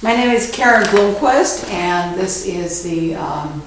My name is Karen Bloomquist, and this is the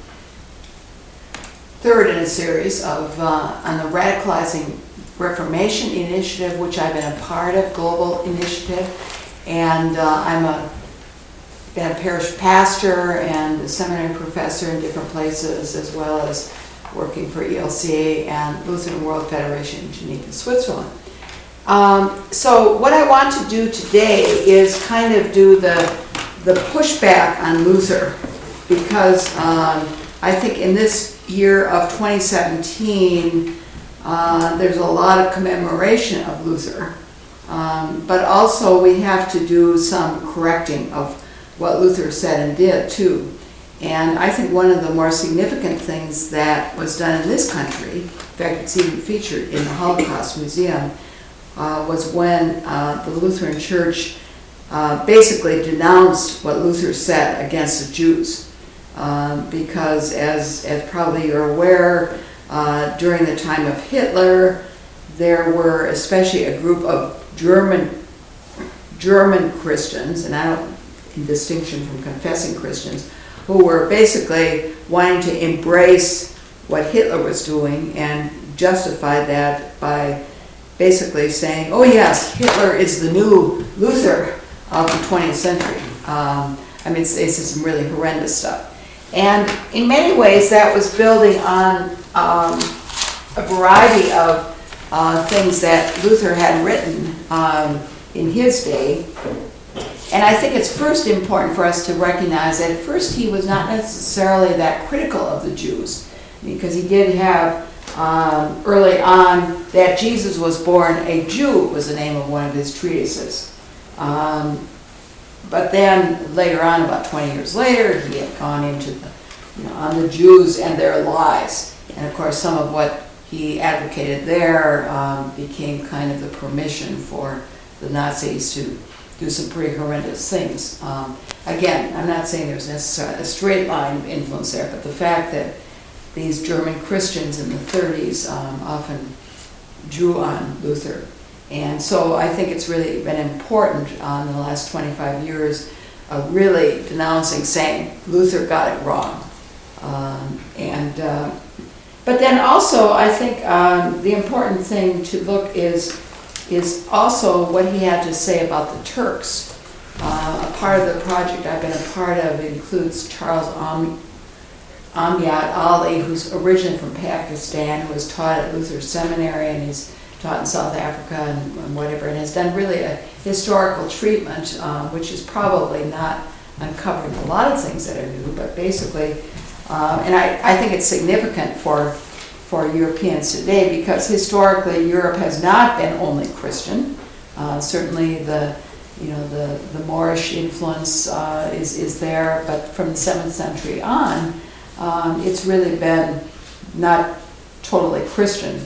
third in a series of on the Radicalizing Reformation Initiative, which I've been a part of, global initiative, and been a parish pastor and a seminary professor in different places, as well as working for ELCA and Lutheran World Federation in Geneva, Switzerland. So what I want to do today is kind of do the pushback on Luther, because I think in this year of 2017 there's a lot of commemoration of Luther, but also we have to do some correcting of what Luther said and did too. And I think one of the more significant things that was done in this country, in fact it's even featured in the Holocaust Museum, was when the Lutheran Church basically denounced what Luther said against the Jews. Because as probably you're aware, during the time of Hitler, there were especially a group of German Christians, and I don't, in distinction from confessing Christians, who were basically wanting to embrace what Hitler was doing and justify that by basically saying, oh yes, Hitler is the new Luther of the 20th century. I mean, it's some really horrendous stuff. And in many ways that was building on a variety of things that Luther had written in his day. And I think it's first important for us to recognize that at first he was not necessarily that critical of the Jews, because he did have early on that Jesus was born a Jew was the name of one of his treatises. But then later on, about 20 years later, he had gone into on the Jews and their lies. And of course, some of what he advocated there became kind of the permission for the Nazis to do some pretty horrendous things. Again, I'm not saying there's necessarily a straight line of influence there, but the fact that these German Christians in the 30s often drew on Luther. And so I think it's really been important in the last 25 years of really denouncing, saying Luther got it wrong. But then also I think the important thing to look is also what he had to say about the Turks. A part of the project I've been a part of includes Charles Amjad Ali, who's originally from Pakistan, who was taught at Luther Seminary, and he's taught in South Africa and whatever, and has done really a historical treatment, which is probably not uncovering a lot of things that are new, but basically, and I think it's significant for Europeans today, because historically Europe has not been only Christian. Certainly the Moorish influence is there, but from the 7th century on, it's really been not totally Christian.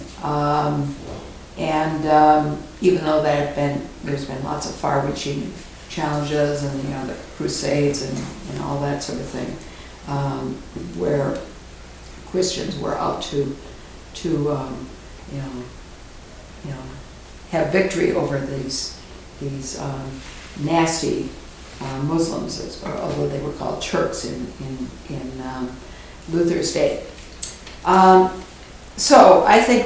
And even though there's been lots of far-reaching challenges and the Crusades and all that sort of thing, where Christians were out to have victory over these nasty Muslims, although they were called Turks in Luther's day. So I think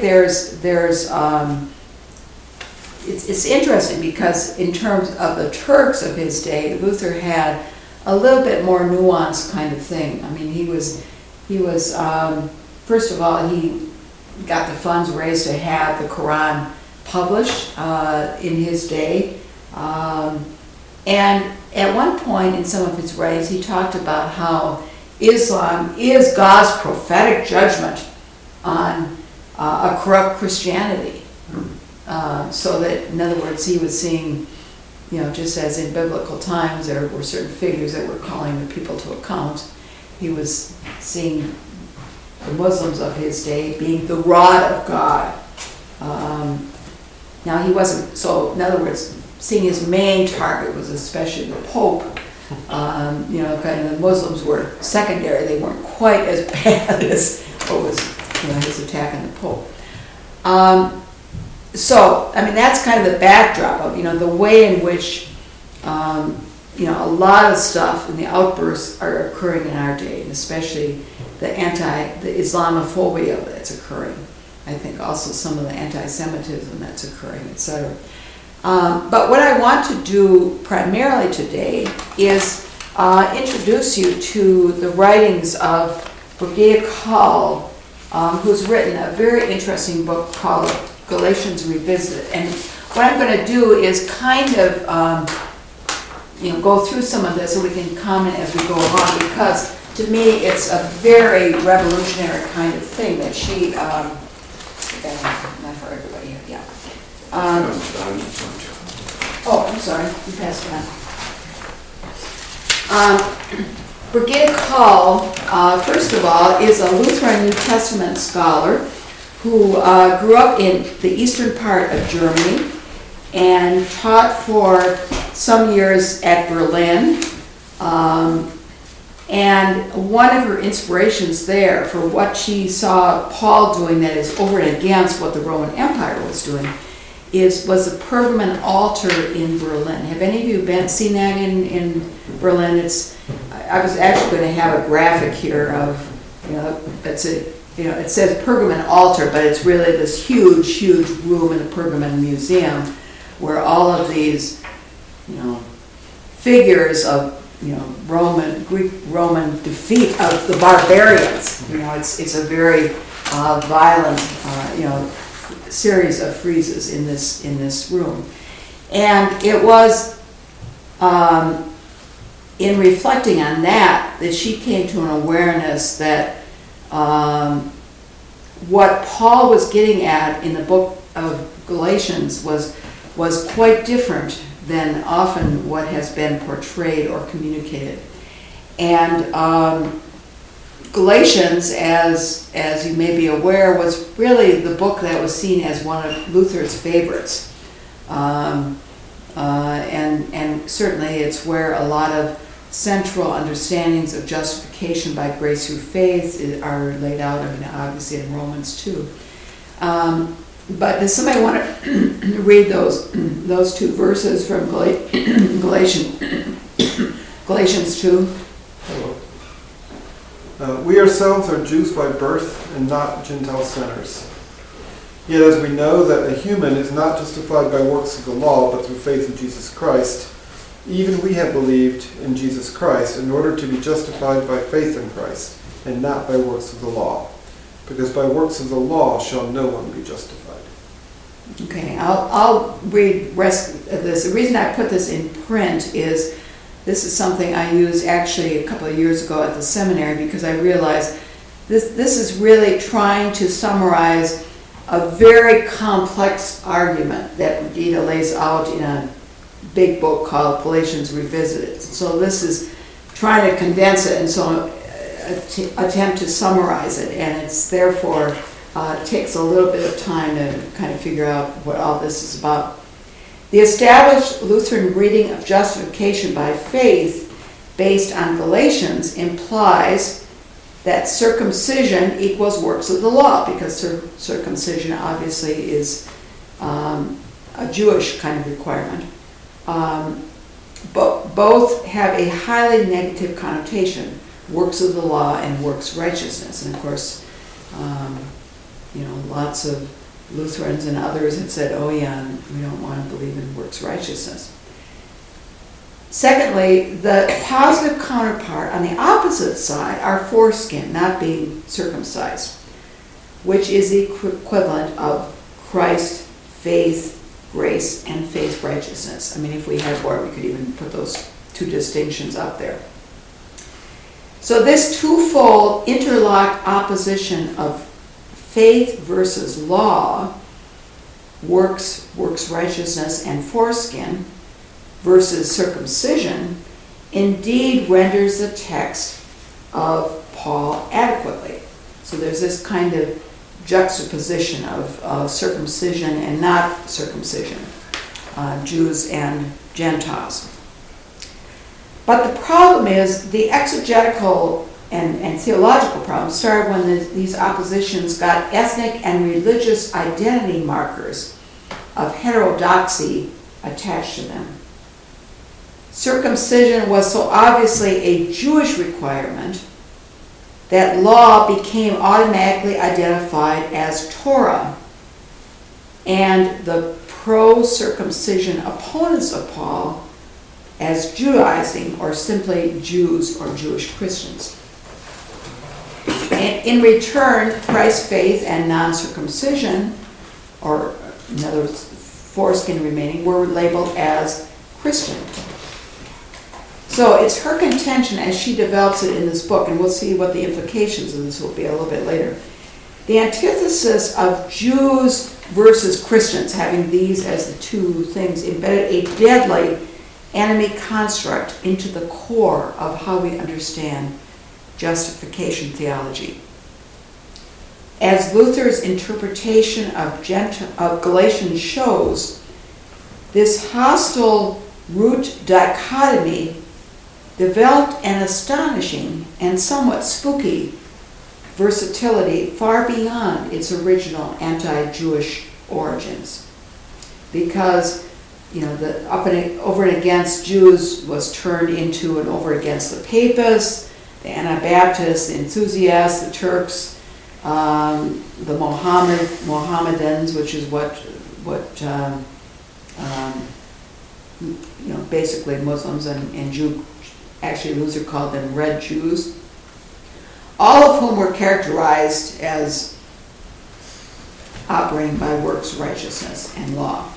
it's interesting, because in terms of the Turks of his day, Luther had a little bit more nuanced kind of thing. I mean, he was first of all, he got the funds raised to have the Quran published in his day, and at one point in some of his writings, he talked about how Islam is God's prophetic judgment on a corrupt Christianity. So that, in other words, he was seeing, just as in biblical times there were certain figures that were calling the people to account, he was seeing the Muslims of his day being the rod of God. Now he wasn't, so in other words, seeing his main target was especially the Pope. Kind of the Muslims were secondary. They weren't quite as bad as what was his attack on the Pope. So, I mean, that's kind of the backdrop of, the way in which a lot of stuff and the outbursts are occurring in our day, and especially the Islamophobia that's occurring. I think also some of the anti-Semitism that's occurring, etc. But what I want to do primarily today is introduce you to the writings of Brigida Kull, who's written a very interesting book called Galatians Revisited. And what I'm going to do is kind of go through some of this, so we can comment as we go along, because to me it's a very revolutionary kind of thing that she, not for everybody here, yeah. I'm sorry, you passed it on. Brigida Kull, first of all, is a Lutheran New Testament scholar who grew up in the eastern part of Germany and taught for some years at Berlin. And one of her inspirations there for what she saw Paul doing that is over and against what the Roman Empire was doing was the Pergamon altar in Berlin. Have any of you seen that in Berlin? I was actually going to have a graphic here of, it says Pergamon altar, but it's really this huge, huge room in the Pergamon Museum where all of these, figures of, Greek Roman defeat of the barbarians. It's a very violent, series of friezes in this room, and it was in reflecting on that she came to an awareness that what Paul was getting at in the book of Galatians was quite different than often what has been portrayed or communicated. And Galatians, as you may be aware, was really the book that was seen as one of Luther's favorites. And certainly it's where a lot of central understandings of justification by grace through faith are laid out, obviously in Romans 2. But does somebody want to read those two verses from Galatians 2? Hello. We ourselves are Jews by birth and not Gentile sinners. Yet as we know that a human is not justified by works of the law, but through faith in Jesus Christ, even we have believed in Jesus Christ in order to be justified by faith in Christ, and not by works of the law. Because by works of the law shall no one be justified. Okay, I'll read the rest of this. The reason I put this in print is this is something I used actually a couple of years ago at the seminary, because I realized this is really trying to summarize a very complex argument that Brigida lays out in a big book called Galatians Revisited. So this is trying to condense it and so attempt to summarize it, and it's therefore takes a little bit of time to kind of figure out what all this is about. The established Lutheran reading of justification by faith based on Galatians implies that circumcision equals works of the law, because circumcision obviously is a Jewish kind of requirement. But both have a highly negative connotation, works of the law and works righteousness. And of course, lots of Lutherans and others have said, oh yeah, we don't want to believe in works righteousness. Secondly, the positive counterpart on the opposite side are foreskin, not being circumcised, which is the equivalent of Christ, faith, grace, and faith righteousness. I mean, if we had more, we could even put those two distinctions up there. So this twofold interlocked opposition of faith versus law, works righteousness, and foreskin versus circumcision, indeed renders the text of Paul adequately. So there's this kind of juxtaposition of circumcision and not circumcision, Jews and Gentiles. But the problem is the exegetical and theological problems started when these oppositions got ethnic and religious identity markers of heterodoxy attached to them. circumcision was so obviously a Jewish requirement that law became automatically identified as Torah, and the pro-circumcision opponents of Paul as Judaizing, or simply Jews or Jewish Christians. And in return, Christ's faith and non-circumcision, or in other words, foreskin remaining, were labeled as Christian. So it's her contention as she develops it in this book, and we'll see what the implications of this will be a little bit later. The antithesis of Jews versus Christians, having these as the two things, embedded a deadly enemy construct into the core of how we understand justification theology. As Luther's interpretation of Galatians shows, this hostile root dichotomy developed an astonishing and somewhat spooky versatility far beyond its original anti-Jewish origins. Because, the over and against Jews was turned into an over against the papists, the Anabaptists, the enthusiasts, the Turks, the Mohammedans, which is what basically Muslims and Jew. Actually, Luther called them Red Jews, all of whom were characterized as operating by works righteousness and law.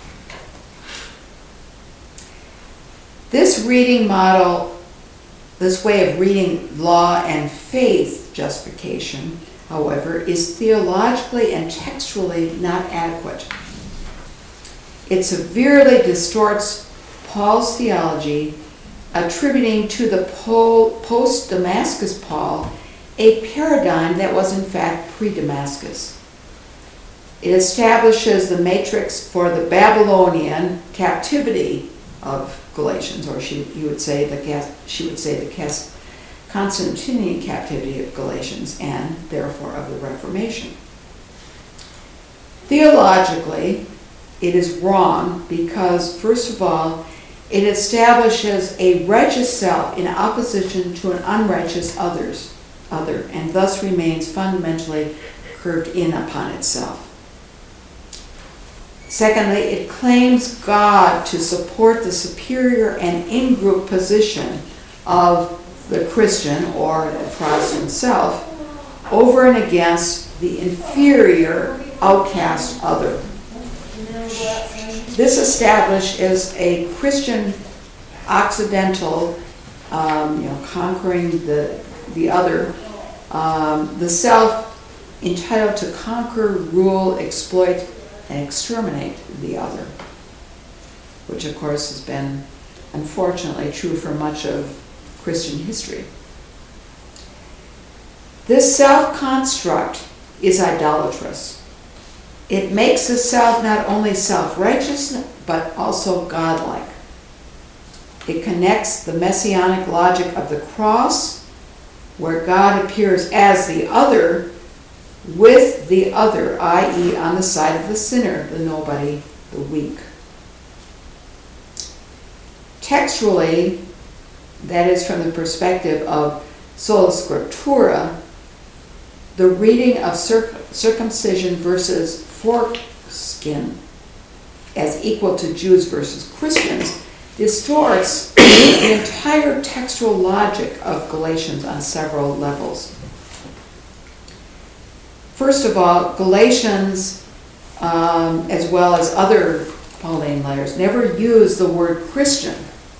This reading model, this way of reading law and faith justification, however, is theologically and textually not adequate. It severely distorts Paul's theology, attributing to the post-Damascus Paul a paradigm that was in fact pre-Damascus. It establishes the matrix for the Babylonian captivity of Galatians, or she would say the Constantinian captivity of Galatians, and therefore of the Reformation. Theologically, it is wrong because, first of all, it establishes a righteous self in opposition to an unrighteous other, and thus remains fundamentally curved in upon itself. Secondly, it claims God to support the superior and in-group position of the Christian or the Protestant self over and against the inferior outcast other. This establishes a Christian Occidental, conquering the other, the self entitled to conquer, rule, exploit, and exterminate the other, which of course has been unfortunately true for much of Christian history. This self-construct is idolatrous. It makes the self not only self-righteous, but also godlike. It connects the messianic logic of the cross, where God appears as the other, with the other, i.e. on the side of the sinner, the nobody, the weak. Textually, that is from the perspective of sola scriptura, the reading of circumcision versus foreskin as equal to Jews versus Christians distorts the entire textual logic of Galatians on several levels. First of all, Galatians, as well as other Pauline letters, never use the word Christian,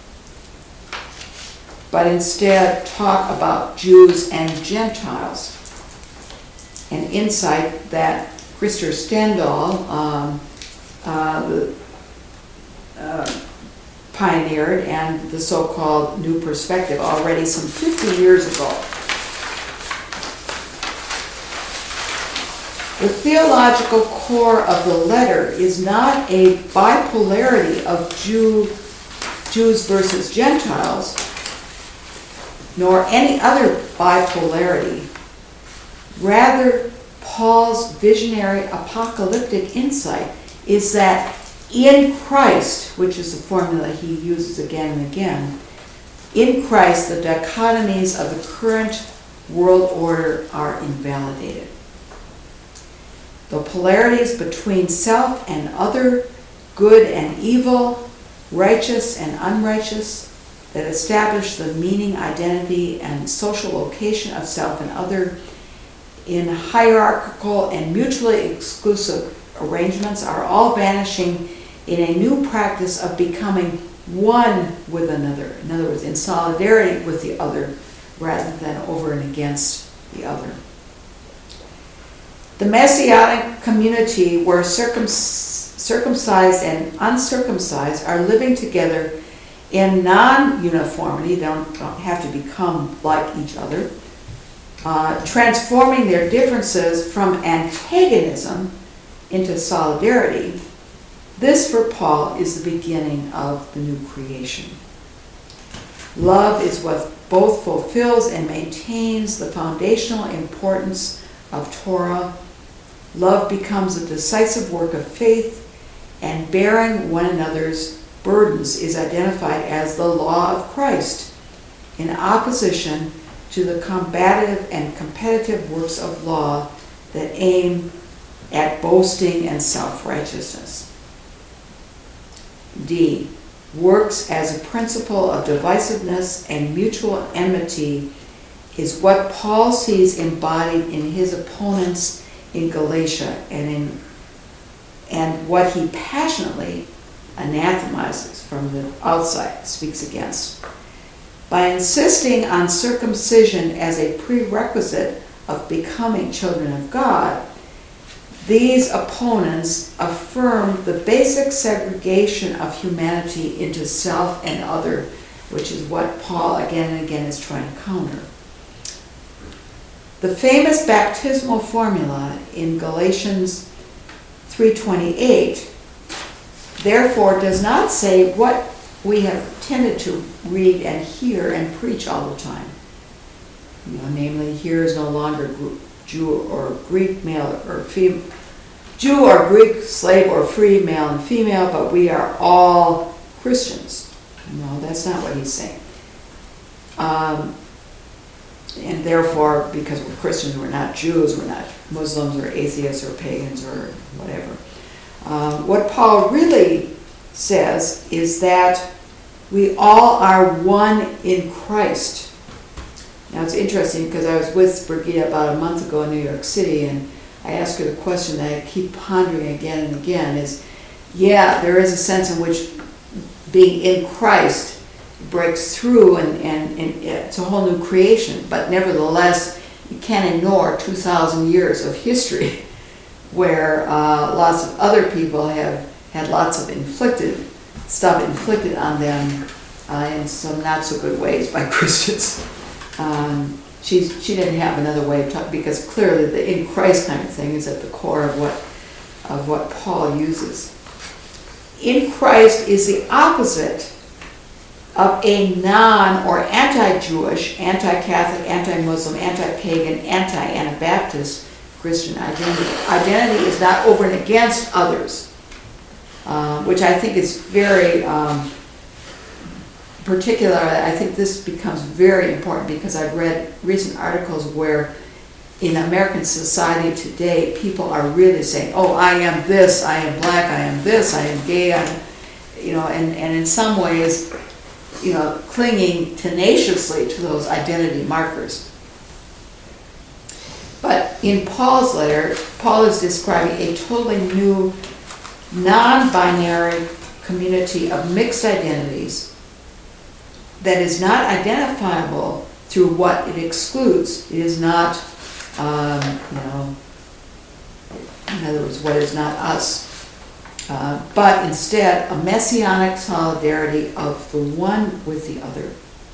but instead talk about Jews and Gentiles. An insight that Krister Stendahl pioneered, and the so-called New Perspective already some 50 years ago. The theological core of the letter is not a bipolarity of Jews versus Gentiles, nor any other bipolarity. Rather, Paul's visionary apocalyptic insight is that in Christ, which is the formula he uses again and again, In Christ, the dichotomies of the current world order are invalidated. The polarities between self and other, good and evil, righteous and unrighteous, that establish the meaning, identity, and social location of self and other in hierarchical and mutually exclusive arrangements are all vanishing in a new practice of becoming one with another. In other words, in solidarity with the other rather than over and against the other. The Messianic community where circumcised and uncircumcised are living together in non-uniformity, they don't have to become like each other, transforming their differences from antagonism into solidarity. This, for Paul, is the beginning of the new creation. Love is what both fulfills and maintains the foundational importance of Torah. Love becomes a decisive work of faith, and bearing one another's burdens is identified as the law of Christ, in opposition to the combative and competitive works of law that aim at boasting and self-righteousness. D. Works as a principle of divisiveness and mutual enmity is what Paul sees embodied in his opponents in Galatia and what he passionately anathemizes from the outside, speaks against. By insisting on circumcision as a prerequisite of becoming children of God, these opponents affirm the basic segregation of humanity into self and other, which is what Paul again and again is trying to counter. The famous baptismal formula in Galatians 3:28 therefore does not say what we have tended to read and hear and preach all the time. Namely, here is no longer Jew or Greek, male or female, Jew or Greek, slave or free, male and female, but we are all Christians. No, that's not what he's saying. And therefore, because we're Christians, we're not Jews, we're not Muslims or atheists or pagans or whatever. What Paul really says is that we all are one in Christ. Now it's interesting because I was with Brigitte about a month ago in New York City, and I asked her the question that I keep pondering again and again is, yeah, there is a sense in which being in Christ breaks through and it's a whole new creation, but nevertheless you can't ignore 2,000 years of history where lots of other people have had lots of stuff inflicted on them in some not so good ways by Christians. She didn't have another way of talking, because clearly the in Christ kind of thing is at the core of what Paul uses. In Christ is the opposite of a non- or anti-Jewish, anti-Catholic, anti-Muslim, anti-pagan, anti-Anabaptist Christian identity. Identity is not over and against others, which I think is very particular. I think this becomes very important because I've read recent articles where in American society today, people are really saying, oh, I am this, I am black, I am this, I am gay, and in some ways, clinging tenaciously to those identity markers. But in Paul's letter, Paul is describing a totally new, non-binary community of mixed identities that is not identifiable through what it excludes. It is not, in other words, what is not us, but instead a messianic solidarity of the one with the other.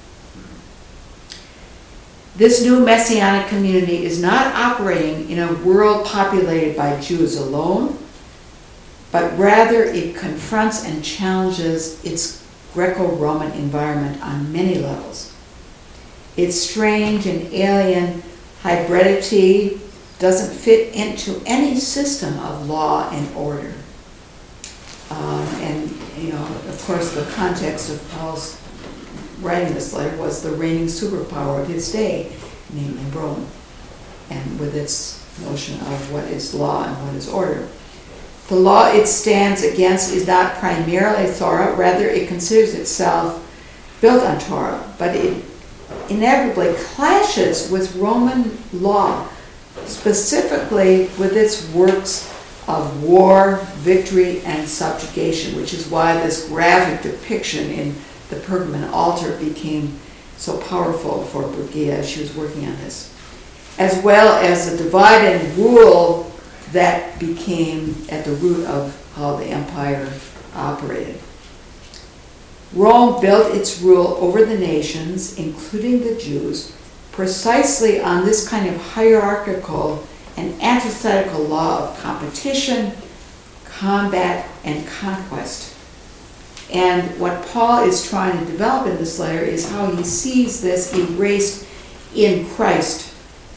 This new messianic community is not operating in a world populated by Jews alone, but rather it confronts and challenges its Greco-Roman environment on many levels. Its strange and alien hybridity doesn't fit into any system of law and order. And of course, the context of Paul's writing this letter, was the reigning superpower of his day, namely Rome, and with its notion of what is law and what is order. The law it stands against is not primarily Torah, rather it considers itself built on Torah, but it inevitably clashes with Roman law, specifically with its works of war, victory, and subjugation, which is why this graphic depiction in the Pergamon altar became so powerful for Brigia as she was working on this, as well as the divide and rule that became at the root of how the empire operated. Rome built its rule over the nations, including the Jews, precisely on this kind of hierarchical and antithetical law of competition, combat, and conquest. And what Paul is trying to develop in this letter is how he sees this erased in Christ.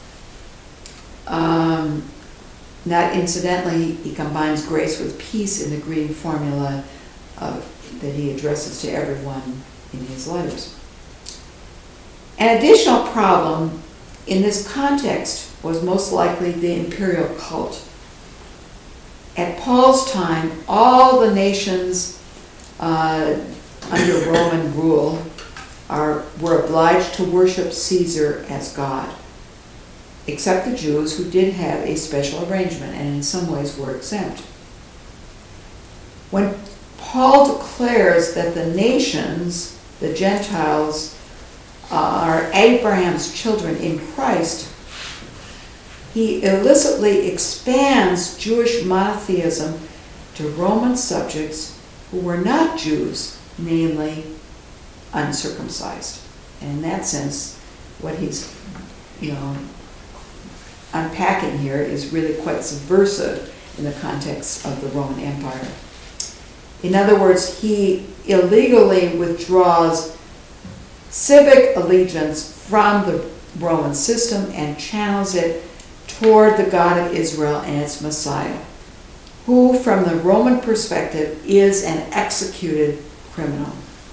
Not incidentally, he combines grace with peace in the greeting formula that he addresses to everyone in his letters. An additional problem in this context was most likely the imperial cult. At Paul's time, all the nations under Roman rule were obliged to worship Caesar as God, except the Jews, who did have a special arrangement and in some ways were exempt. When Paul declares that the nations, the Gentiles, are Abraham's children in Christ, he illicitly expands Jewish monotheism to Roman subjects who were not Jews, namely uncircumcised. And in that sense, what he's, unpacking here is really quite subversive in the context of the Roman Empire. In other words, he illegally withdraws civic allegiance from the Roman system and channels it toward the God of Israel and its Messiah, who, from the Roman perspective, is an executed criminal.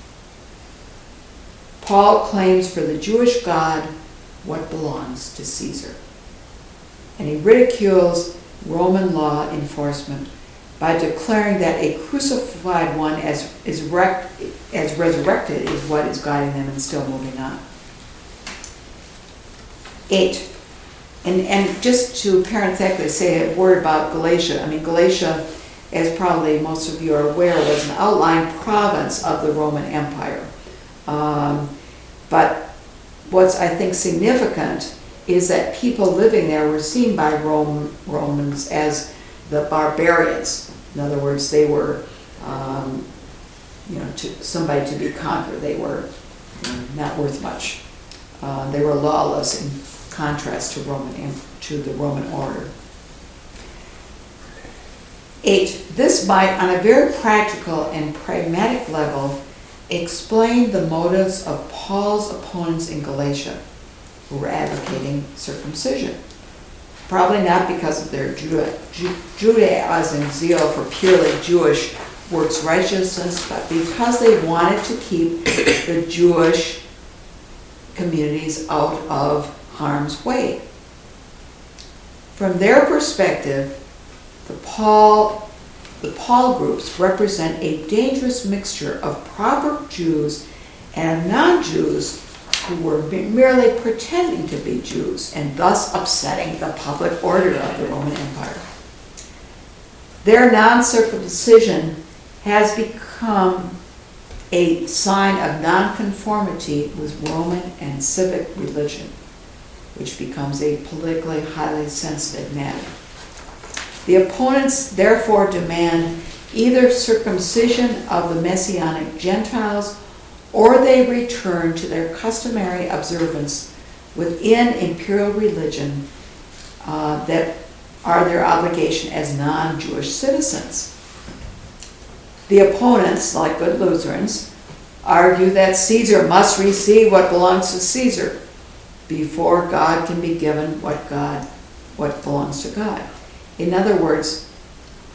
Paul claims for the Jewish God what belongs to Caesar. And he ridicules Roman law enforcement by declaring that a crucified one as resurrected is what is guiding them and still moving on. 8. And just to parenthetically say a word about Galatia. Galatia, as probably most of you are aware, was an outlying province of the Roman Empire. But what's, I think, significant is that people living there were seen by Romans as the barbarians. In other words, they were, somebody to be conquered. They were not worth much. They were lawless in contrast to the Roman order. 8. This might, on a very practical and pragmatic level, explain the motives of Paul's opponents in Galatia, who were advocating circumcision. Probably not because of their Judaizing zeal for purely Jewish works righteousness, but because they wanted to keep the Jewish communities out of harm's way. From their perspective, the Paul groups represent a dangerous mixture of proper Jews and non-Jews who were merely pretending to be Jews and thus upsetting the public order of the Roman Empire. Their non-circumcision has become a sign of nonconformity with Roman and civic religion, which becomes a politically highly sensitive matter. The opponents therefore demand either circumcision of the Messianic Gentiles or they return to their customary observance within imperial religion that are their obligation as non-Jewish citizens. The opponents, like good Lutherans, argue that Caesar must receive what belongs to Caesar before God can be given what belongs to God. In other words,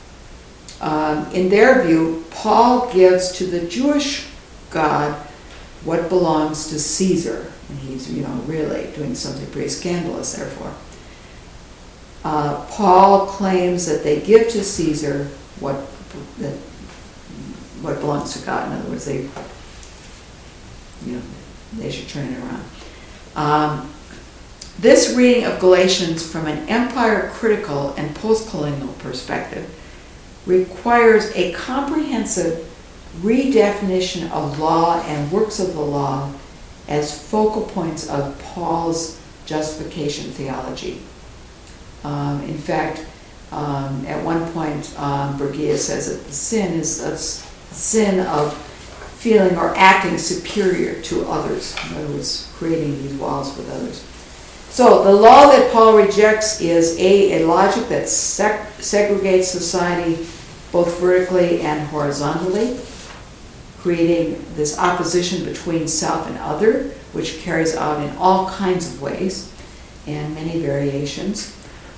in their view, Paul gives to the Jewish God what belongs to Caesar. And he's, really doing something pretty scandalous, therefore. Paul claims that they give to Caesar what belongs to God. In other words, they should turn it around. This reading of Galatians from an empire-critical and post-colonial perspective requires a comprehensive redefinition of law and works of the law as focal points of Paul's justification theology. In fact, at one point, Bergia says that the sin is a sin of feeling or acting superior to others. In other words, creating these walls with others. So the law that Paul rejects is a logic that segregates society both vertically and horizontally, creating this opposition between self and other, which carries out in all kinds of ways and many variations.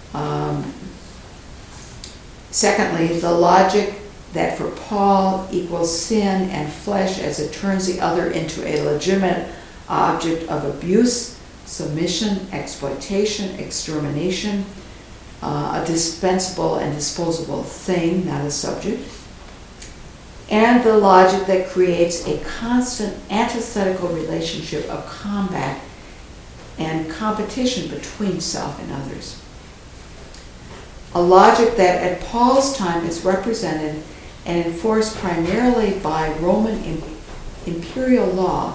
Secondly, the logic that for Paul equals sin and flesh as it turns the other into a legitimate object of abuse, submission, exploitation, extermination, a dispensable and disposable thing, not a subject. And the logic that creates a constant antithetical relationship of combat and competition between self and others. A logic that at Paul's time is represented and enforced primarily by Roman imperial law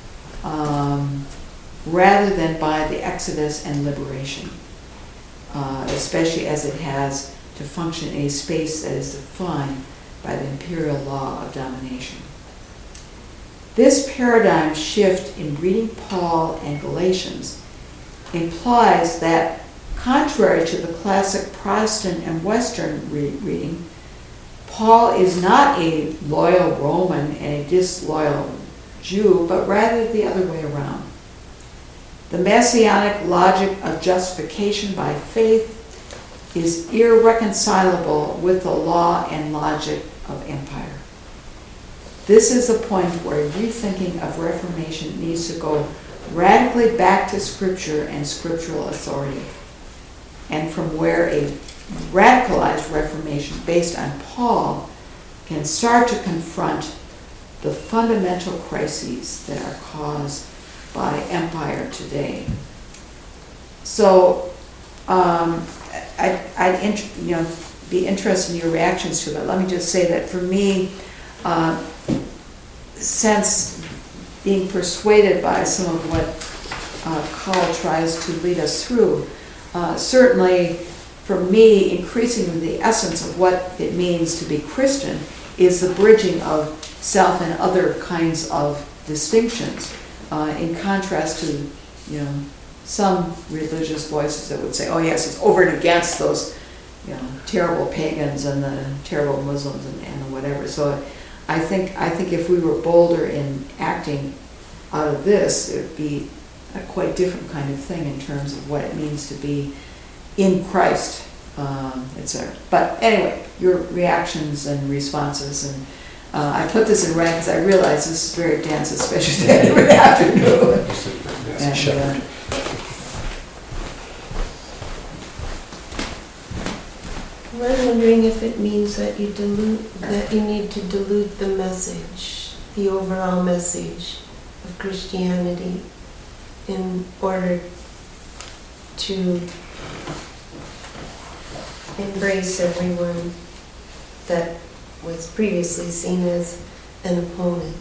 rather than by the Exodus and liberation, especially as it has to function in a space that is defined by the imperial law of domination. This paradigm shift in reading Paul and Galatians implies that, contrary to the classic Protestant and Western reading, Paul is not a loyal Roman and a disloyal Jew, but rather the other way around. The messianic logic of justification by faith is irreconcilable with the law and logic of empire. This is the point where rethinking of Reformation needs to go radically back to Scripture and scriptural authority, and from where a radicalized Reformation based on Paul can start to confront the fundamental crises that are caused by empire today. So I'd be interested in your reactions to that. Let me just say that for me, since being persuaded by some of what Carl tries to lead us through, certainly for me, increasingly the essence of what it means to be Christian is the bridging of self and other kinds of distinctions, in contrast to, some religious voices that would say, oh yes, it's over and against those, terrible pagans and the terrible Muslims and whatever. So I think if we were bolder in acting out of this, it would be a quite different kind of thing in terms of what it means to be in Christ, etc. But anyway, your reactions and responses, and I put this in red because I realize this is very dense, especially Saturday afternoon. And, I'm wondering if it means that you need to dilute the message, the overall message of Christianity, in order to embrace everyone that was previously seen as an opponent.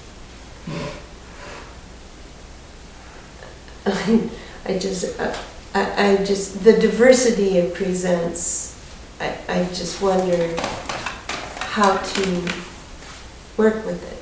I just the diversity it presents, I just wonder how to work with it.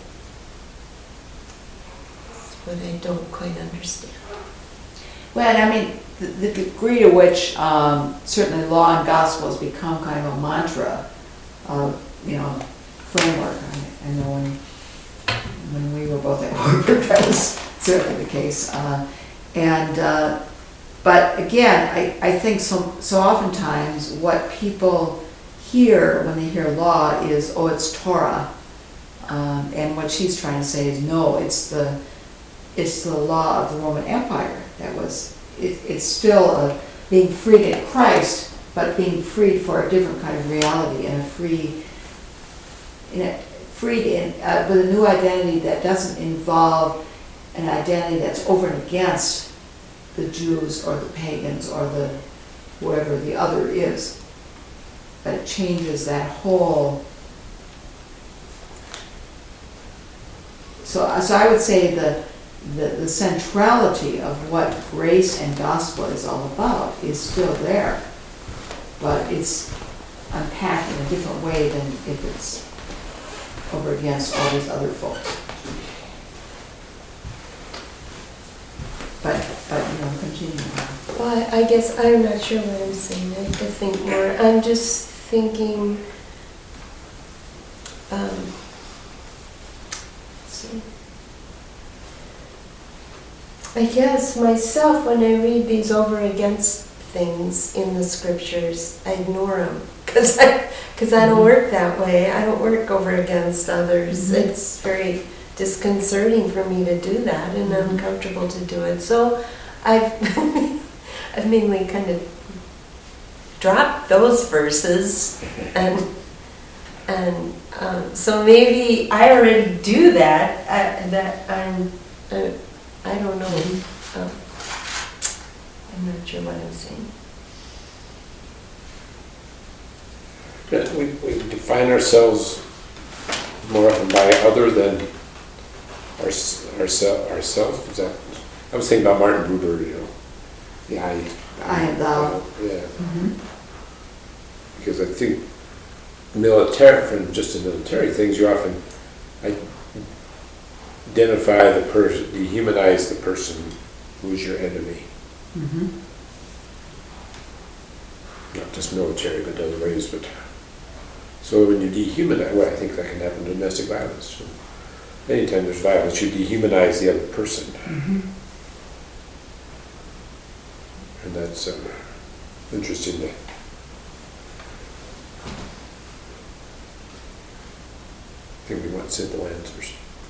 That's what I don't quite understand. well, I mean, the degree to which certainly law and gospel has become kind of a mantra, framework. I know when we were both at Harvard, that was certainly the case. But again, I think so oftentimes what people hear when they hear law is, oh, it's Torah. And what she's trying to say is, no, it's the it's the law of the Roman Empire that was, it's still being freed in Christ, but being freed for a different kind of reality and freed with a new identity that doesn't involve an identity that's over and against the Jews or the pagans or the whoever the other is. But it changes that whole. So I would say the centrality of what grace and gospel is all about is still there, but it's unpacked in a different way than if it's over against all these other folks. But continue. Well, I guess I'm not sure what I'm saying. I have to think more. I'm just thinking, let's see. I guess myself, when I read these over against things in the scriptures, I ignore them because I don't work that way. I don't work over against others. Mm-hmm. It's very disconcerting for me to do that and uncomfortable to do it. So I've I've mainly kind of dropped those verses and so maybe I already do that. I don't know. I'm not sure what I'm saying. We define ourselves more often by other than ourselves. Is that? I was thinking about Martin Buber, the I and thou. Yeah. Mm-hmm. Because I think from just the military things, you often identify the person, dehumanize the person who is your enemy. Mm-hmm. Not just military, but other ways. But so when you dehumanize, well, I think that can happen in domestic violence. So anytime there's violence, you dehumanize the other person, and that's interesting. I think we want simple answers.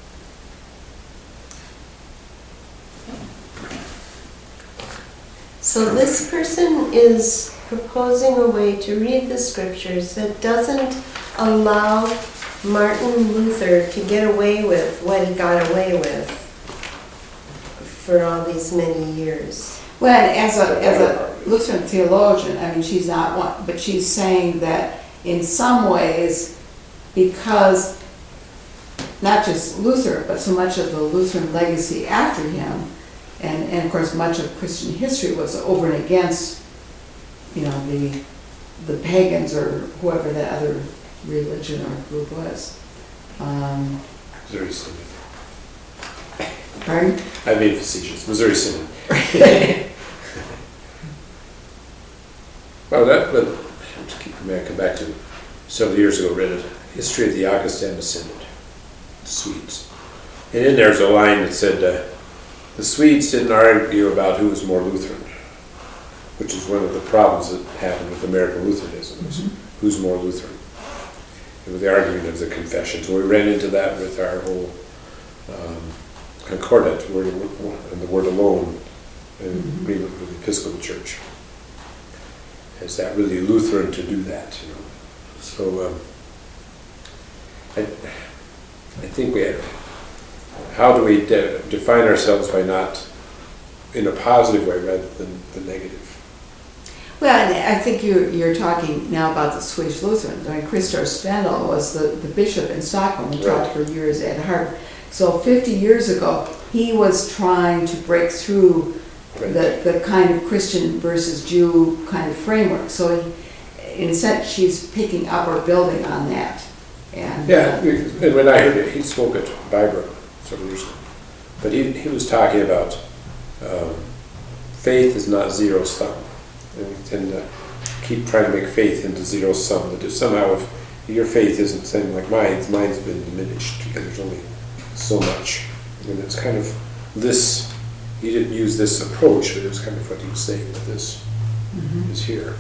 So this person is proposing a way to read the scriptures that doesn't allow Martin Luther to get away with what he got away with for all these many years. Well, as a Lutheran theologian, I mean, she's not one, but she's saying that in some ways, because not just Luther, but so much of the Lutheran legacy after him, and of course much of Christian history was over and against, the pagans or whoever that other religion or group was. Missouri Synod. Pardon? I mean facetious. Missouri Synod. Well, I come back to several years ago, read a history of the Augustana Synod, the Swedes. And in there's a line that said, the Swedes didn't argue about who was more Lutheran, which is one of the problems that happened with American Lutheranism, was who's more Lutheran. It was the argument of the confession. So we ran into that with our whole concordant, and the word alone, in agreement with the Episcopal Church. Is that really Lutheran to do that? So I think we have. How do we define ourselves by not in a positive way rather than the negative? Well, and I think you're talking now about the Swedish Lutherans. I mean, Christer Stendhal was the bishop in Stockholm and taught for years at Harvard. So 50 years ago, he was trying to break through the kind of Christian versus Jew kind of framework. So in a sense, she's picking up or building on that. And and when I heard it, he spoke at Vibro several years ago. But he was talking about faith is not zero sum. And we tend to keep trying to make faith into zero sum. That if somehow if your faith isn't the same like mine's been diminished because there's only so much. And it's kind of this, he didn't use this approach, but it was kind of what he was saying that this is here.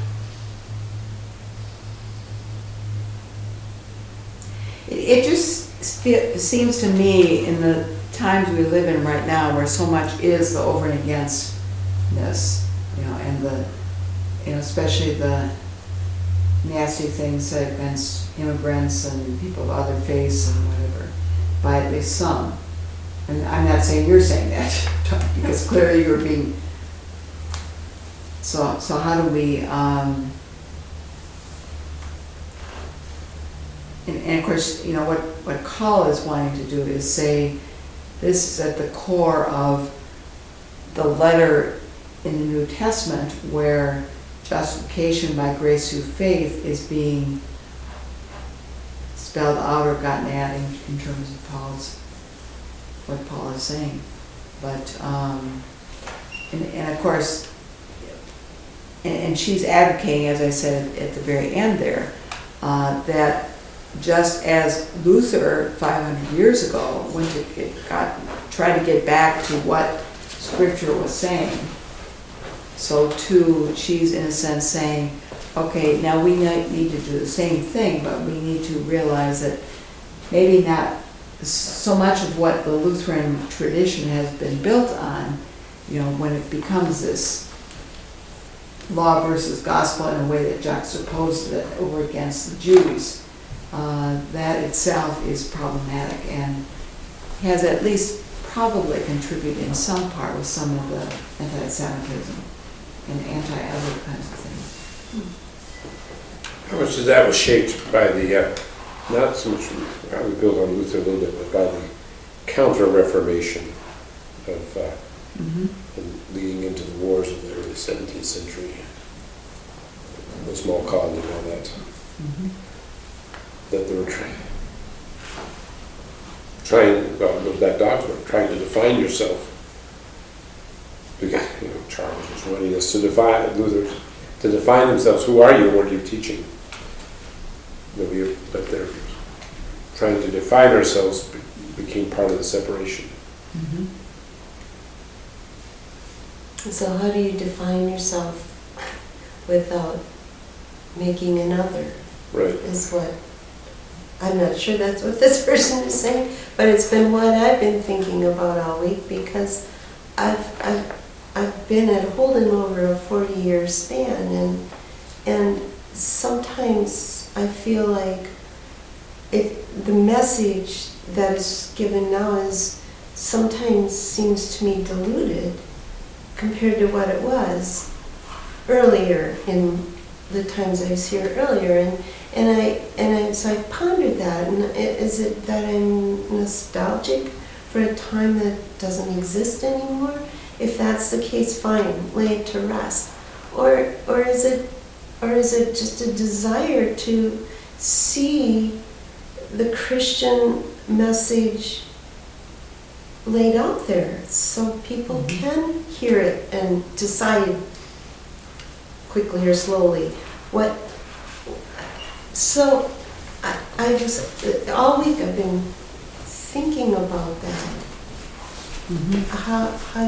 it just it seems to me in the times we live in right now where so much is the over and againstness, and especially the nasty things said against immigrants and people of other faiths and whatever, by at least some. And I'm not saying you're saying that, because clearly you're being, so how do we, and of course, what Carl is wanting to do is say, this is at the core of the letter in the New Testament where justification by grace through faith is being spelled out or gotten at in terms of what Paul is saying. But, and of course, and she's advocating, as I said at the very end there, that just as Luther 500 years ago tried to get back to what Scripture was saying, so too she's in a sense saying, okay, now we need to do the same thing, but we need to realize that maybe not so much of what the Lutheran tradition has been built on, when it becomes this law versus gospel in a way that juxtaposes it over against the Jews, that itself is problematic and has at least probably contributed in some part with some of the anti-Semitism and anti-other kinds of things. How much of that was shaped by the, not so much how we build on Luther a little bit, but by the Counter-Reformation of and leading into the wars of the early 17th century, the small cod and all that, that they were trying, well, goes back to Oxford, trying to define yourself. Because, Charles was wanting us to define, Luther, to define themselves. Who are you and what are you teaching? But they're trying to define ourselves became part of the separation. So how do you define yourself without making another? Right. Is what, I'm not sure that's what this person is saying, but it's been what I've been thinking about all week, because I've been at Holden over a 40-year span, and sometimes I feel like the message that is given now is sometimes seems to me diluted compared to what it was earlier in the times I was here earlier, so I pondered that. And is it that I'm nostalgic for a time that doesn't exist anymore? If that's the case, fine, lay it to rest. Or is it just a desire to see the Christian message laid out there so people can hear it and decide quickly or slowly what? So I just, all week I've been thinking about that. How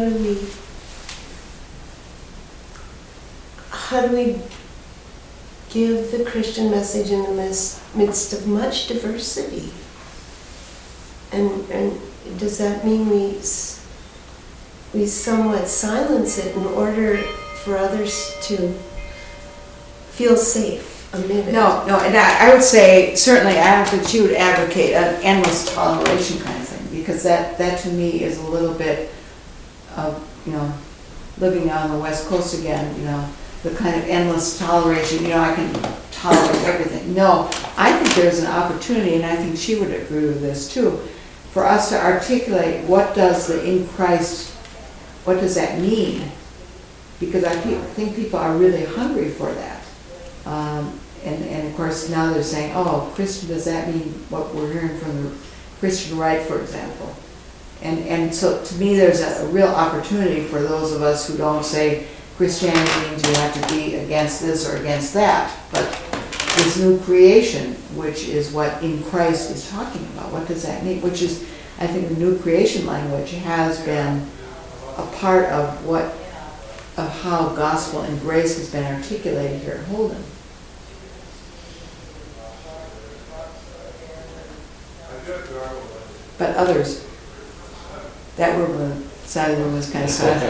do we give the Christian message in the midst of much diversity? And does that mean we somewhat silence it in order for others to feel safe amid it? No, and I would say, certainly, I don't think she would advocate an endless toleration kind of thing, because that to me is a little bit of, living out on the West Coast again, the kind of endless toleration, I can tolerate everything. No, I think there's an opportunity, and I think she would agree with this too, for us to articulate what does the in Christ, what does that mean? Because I think people are really hungry for that. And of course now they're saying, oh, Christian, does that mean what we're hearing from the Christian right, for example? And so to me there's a real opportunity for those of us who don't say Christianity means you have to be against this or against that, but this new creation, which is what in Christ is talking about, what does that mean? Which is, I think the new creation language has been a part of how gospel and grace has been articulated here at Holden. But others, that room, side of the room was kind of soft.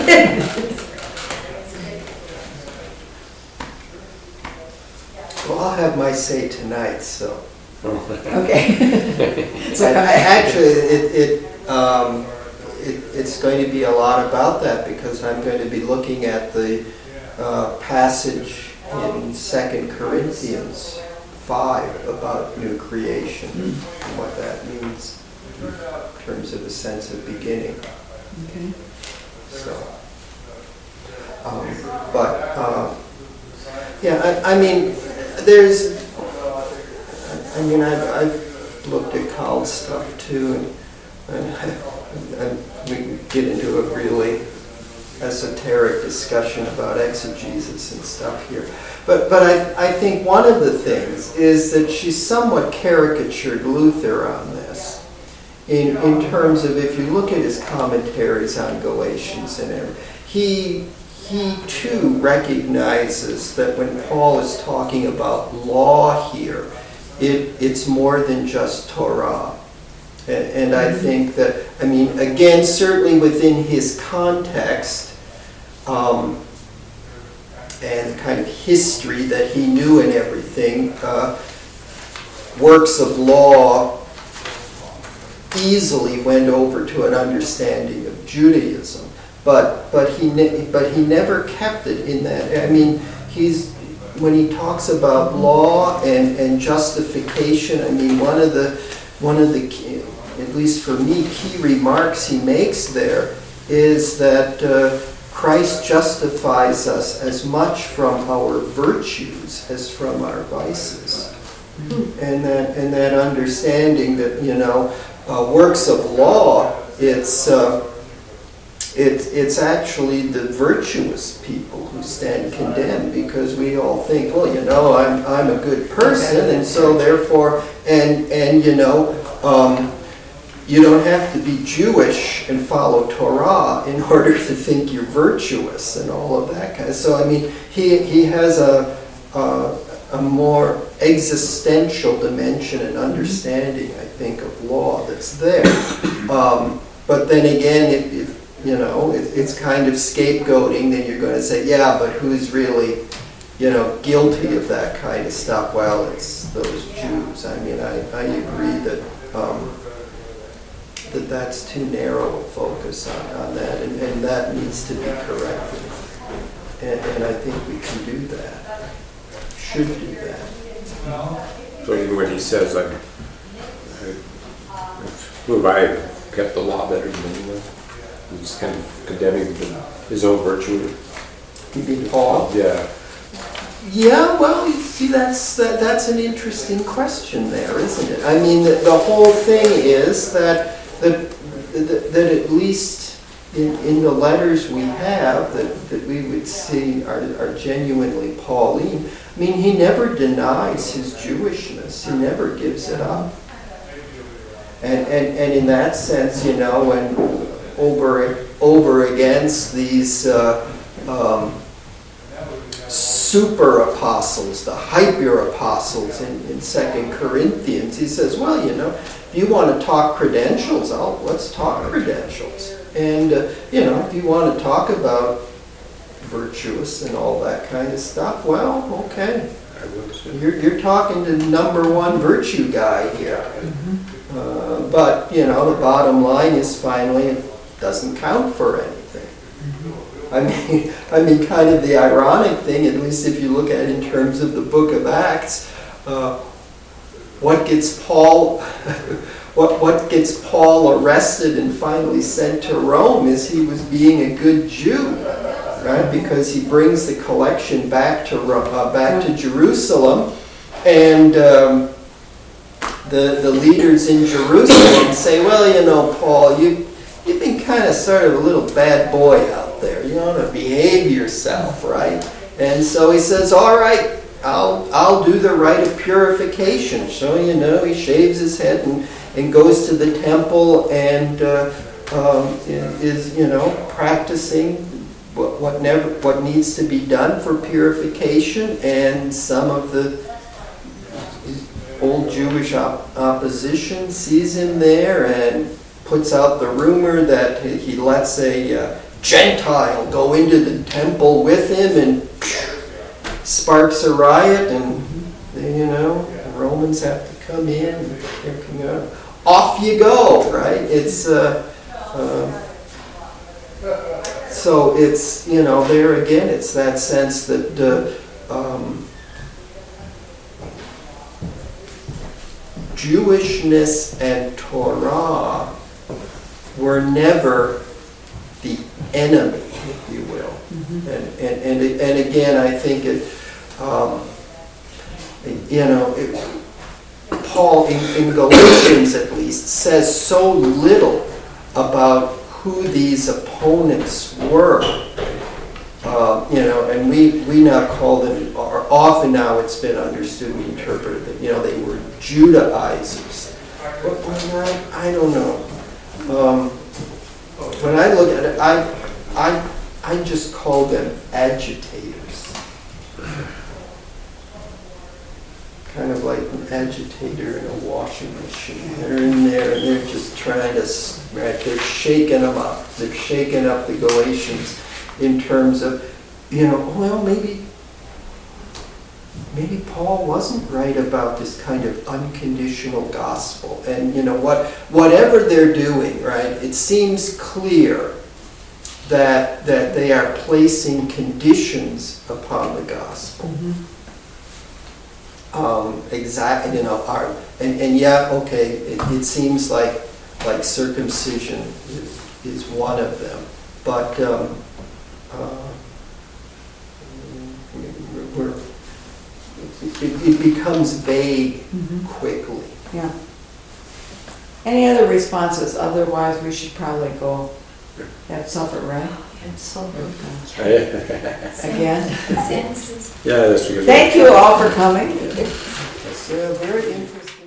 Well, I'll have my say tonight, so. Okay. So Actually, it's going to be a lot about that because I'm going to be looking at the passage in 2 Corinthians 5 about new creation and what that means in terms of a sense of beginning. Okay. So, yeah, I mean, I've looked at Carl's stuff too, and we can get into a really esoteric discussion about exegesis and stuff here. But I think one of the things is that she's somewhat caricatured Luther on this. In terms of, if you look at his commentaries on Galatians and everything, he too recognizes that when Paul is talking about law here, it's more than just Torah. And I think that, I mean, again, certainly within his context and kind of history that he knew and everything, works of law easily went over to an understanding of Judaism, but he never kept it in that. I mean, when he talks about law and justification, I mean, one of the key, at least for me, key remarks he makes there is that Christ justifies us as much from our virtues as from our vices, and that understanding that, you know, works of law, it's actually the virtuous people who stand condemned, because we all think, well, you know, I'm a good person, and so therefore, and you know, you don't have to be Jewish and follow Torah in order to think you're virtuous and all of that kind of. So I mean, he has a more existential dimension and understanding, I think, of law that's there. But then again, you know, it's kind of scapegoating. Then you're going to say, yeah, but who's really, you know, guilty of that kind of stuff? Well, it's those Jews. I mean, I agree that that's too narrow a focus on that, and that needs to be corrected. And I think we can do that. Should do that. So even when he says, who have I kept the law better than anyone? He's kind of condemning his own virtue. You mean Paul? Yeah. Yeah, well, you see, that's an interesting question there, isn't it? I mean, the whole thing is that at least in the letters we have that we would see are genuinely Pauline. I mean, he never denies his Jewishness. He never gives it up. And in that sense, you know, when over against these super apostles, the hyper apostles in 2 Corinthians, he says, well, you know, if you want to talk credentials, let's talk credentials. And, you know, if you want to talk about virtuous and all that kind of stuff, well, okay. You're talking to number one virtue guy here. Mm-hmm. But, you know, the bottom line is finally it doesn't count for anything. Mm-hmm. I mean, kind of the ironic thing, at least if you look at it in terms of the book of Acts, what gets Paul arrested and finally sent to Rome is he was being a good Jew, right? Because he brings the collection back to Jerusalem, and the leaders in Jerusalem say, well, you know, Paul, you've been kind of sort of a little bad boy out there. You ought to behave yourself, right? And so he says, all right, I'll do the rite of purification. So, you know, he shaves his head and goes to the temple and is, you know, practicing what needs to be done for purification, and some of the old Jewish opposition sees him there and puts out the rumor that he lets a Gentile go into the temple with him and sparks a riot, and you know, the Romans have to come in and pick him up. Off you go, right? It's so it's, you know, there again, it's that sense that Jewishness and Torah were never the enemy, if you will. And again, I think it, you know, Paul in Galatians at least says so little about who these opponents were. You know, and we now call them, or often now it's been understood and interpreted that, you know, they were Judaizers. But I don't know. When I look at it, I just call them agitators. Kind of like an agitator in a washing machine. They're in there and they're just trying to, right, they're shaking them up. They're shaking up the Galatians in terms of, you know, well, maybe Paul wasn't right about this kind of unconditional gospel. And, you know, whatever they're doing, right, it seems clear that they are placing conditions upon the gospel. Exactly, you know, and yeah, okay, it seems like circumcision is one of them, but it becomes vague quickly. Yeah. Any other responses? Otherwise, we should probably go have supper, right? And so Again? Yeah, that's good. Thank you all for coming. It's very